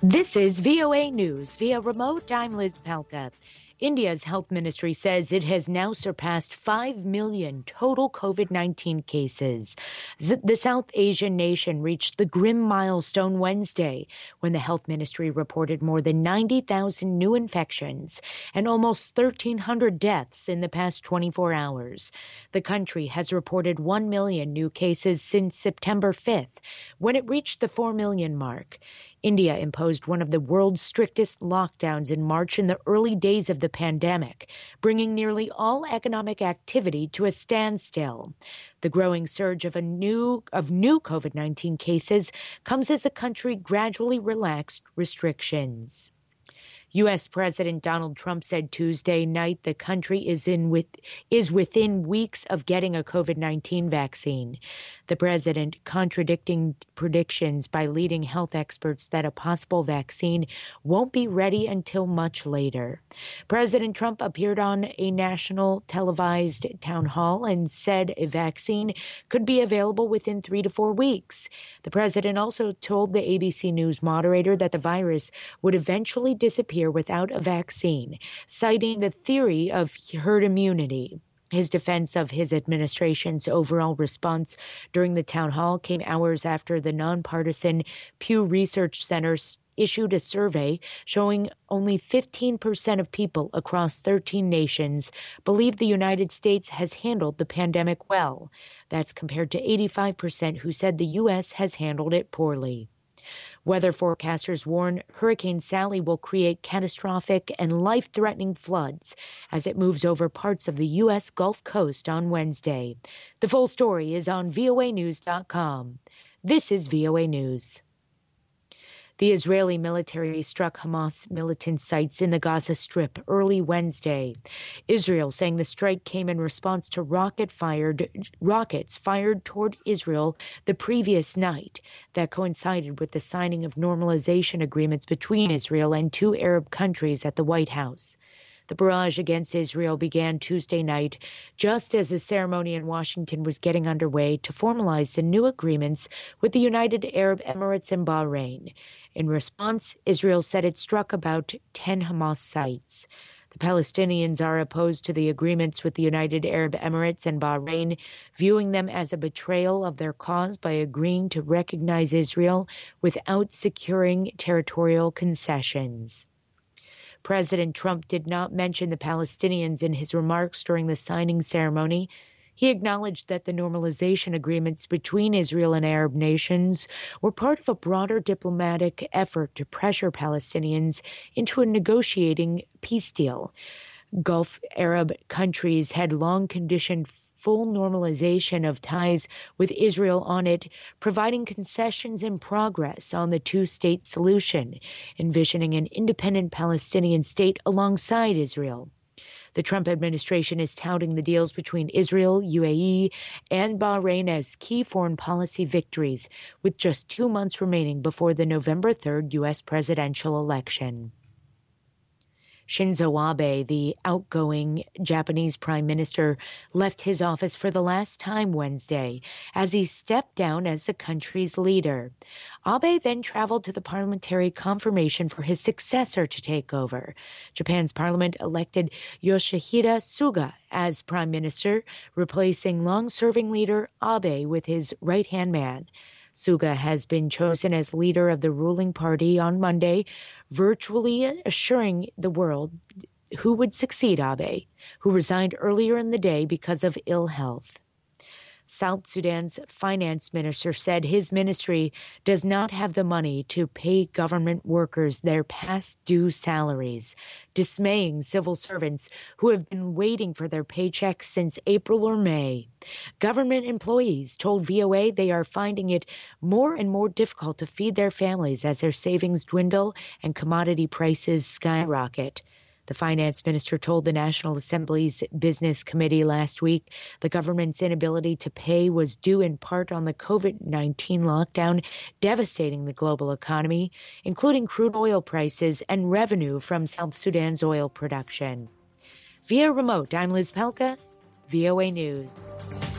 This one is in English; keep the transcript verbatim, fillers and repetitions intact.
This is V O A News. Via remote, I'm Liz Palka. India's health ministry says it has now surpassed five million total COVID nineteen cases. The South Asian nation reached the grim milestone Wednesday when the health ministry reported more than ninety thousand new infections and almost thirteen hundred deaths in the past twenty-four hours. The country has reported one million new cases since September fifth, when it reached the four million mark. India imposed one of the world's strictest lockdowns in March in the early days of the pandemic, bringing nearly all economic activity to a standstill. The growing surge of a new of new COVID nineteen cases comes as the country gradually relaxed restrictions. U S. President Donald Trump said Tuesday night the country is in with is within weeks of getting a COVID nineteen vaccine. The president contradicting predictions by leading health experts that a possible vaccine won't be ready until much later. President Trump appeared on a national televised town hall and said a vaccine could be available within three to four weeks. The president also told the A B C News moderator that the virus would eventually disappear without a vaccine, citing the theory of herd immunity. His defense of his administration's overall response during the town hall came hours after the nonpartisan Pew Research Center issued a survey showing only fifteen percent of people across thirteen nations believe the United States has handled the pandemic well. That's compared to eighty-five percent who said the U S has handled it poorly. Weather forecasters warn Hurricane Sally will create catastrophic and life-threatening floods as it moves over parts of the U S. Gulf Coast on Wednesday. The full story is on V O A news dot com. This is V O A News. The Israeli military struck Hamas militant sites in the Gaza Strip early Wednesday. Israel saying the strike came in response to rocket fired, rockets fired toward Israel the previous night that coincided with the signing of normalization agreements between Israel and two Arab countries at the White House. The barrage against Israel began Tuesday night, just as the ceremony in Washington was getting underway to formalize the new agreements with the United Arab Emirates and Bahrain. In response, Israel said it struck about ten Hamas sites. The Palestinians are opposed to the agreements with the United Arab Emirates and Bahrain, viewing them as a betrayal of their cause by agreeing to recognize Israel without securing territorial concessions. President Trump did not mention the Palestinians in his remarks during the signing ceremony. He acknowledged that the normalization agreements between Israel and Arab nations were part of a broader diplomatic effort to pressure Palestinians into a negotiating peace deal. Gulf Arab countries had long conditioned full normalization of ties with Israel on it, providing concessions and progress on the two-state solution, envisioning an independent Palestinian state alongside Israel. The Trump administration is touting the deals between Israel, U A E, and Bahrain as key foreign policy victories, with just two months remaining before the November third U S presidential election. Shinzo Abe, the outgoing Japanese prime minister, left his office for the last time Wednesday as he stepped down as the country's leader. Abe then traveled to the parliamentary confirmation for his successor to take over. Japan's parliament elected Yoshihide Suga as prime minister, replacing long-serving leader Abe with his right-hand man. Suga has been chosen as leader of the ruling party on Monday, virtually assuring the world who would succeed Abe, who resigned earlier in the day because of ill health. South Sudan's finance minister said his ministry does not have the money to pay government workers their past due salaries, dismaying civil servants who have been waiting for their paychecks since April or May. Government employees told V O A they are finding it more and more difficult to feed their families as their savings dwindle and commodity prices skyrocket. The finance minister told the National Assembly's Business Committee last week the government's inability to pay was due in part on the COVID nineteen lockdown devastating the global economy, including crude oil prices and revenue from South Sudan's oil production. Via remote, I'm Liz Pelka, V O A News.